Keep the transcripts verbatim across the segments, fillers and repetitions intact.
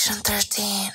Section thirteen.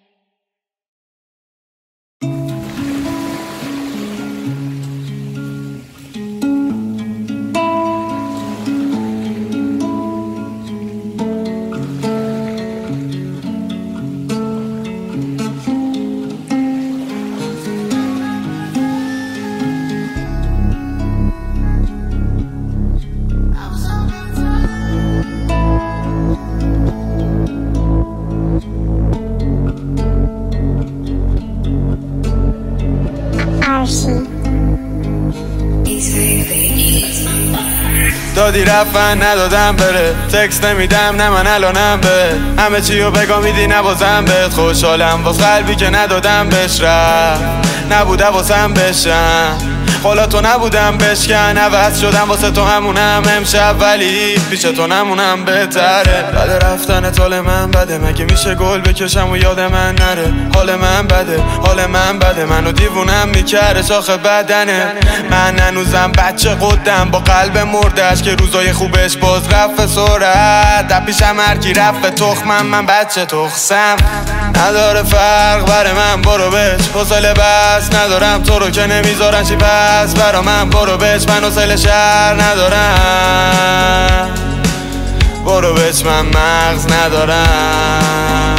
دادی رفتن ندادم بره، تکست نمیدم نه من الانم به همه چیو بگا میدی نبازم بهت، خوشحالم واس قلبی که ندادم بهش رفت، نبوده واسم بشم قولا تو نبودم بشکن، عوض شدم واسه تو همونم امشب ولی پیش تو نمونم بهتره. بعد رفتن طال من بده، مگه میشه گل بکشم و یاد من نره، حال من بده حال من بده، منو دیوونم میکره شاخ بدنه، من هنوزم بچه قدم با قلب مردش که روزای خوبش باز رفت سرعت، در پیشم هرکی رفت تخمم من بچه تخسم، نداره فرق بر من برو بش، حوصله بس ندارم تو رو که نمیذارن چی پس برا من برو بش، من حوصله شهر ندارم برو بش، من مغز ندارم.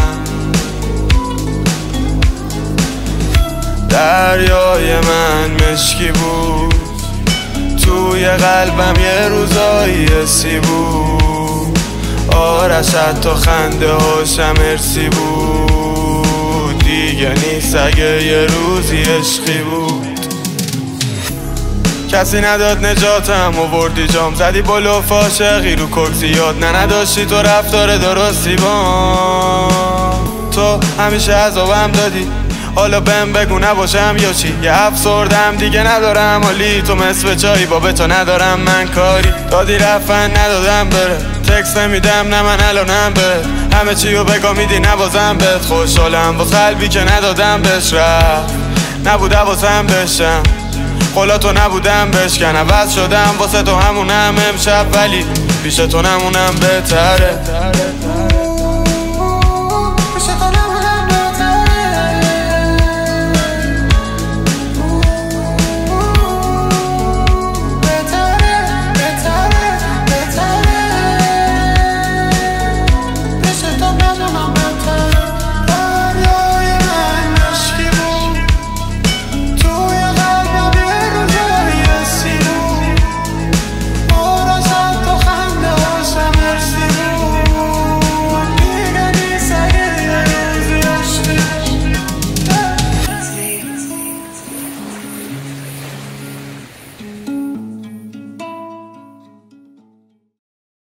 دریای من مشکی بود، توی قلبم یه روزایی حسی بود، آرش حتی خنده هاشم ارسی بود، دیگه نیست اگه یه روزی عشقی بود. کسی نداد نجاتم آوردی جام زدی بلو فاشقی رو کوک زیاد، نه نداشتی تو رفتار درستی با تو، همیشه عذابم دادی حالا بهم بگو نباشم یا چی، یه افسردم دیگه ندارم حالی، تو مثل چایی با به تو ندارم من کاری، دادی رفتن ندادم بره، تکست نمیدم نه من الانم به همه چیو بگا میدی نبازم بهت، خوشحالم واس قلبی که ندادم بهش رفت، نبوده واسم بشم قولا تو نبودم بشکن، عوض شدم واسه تو همونم امشب ولی پیش تو نمونم بهتره.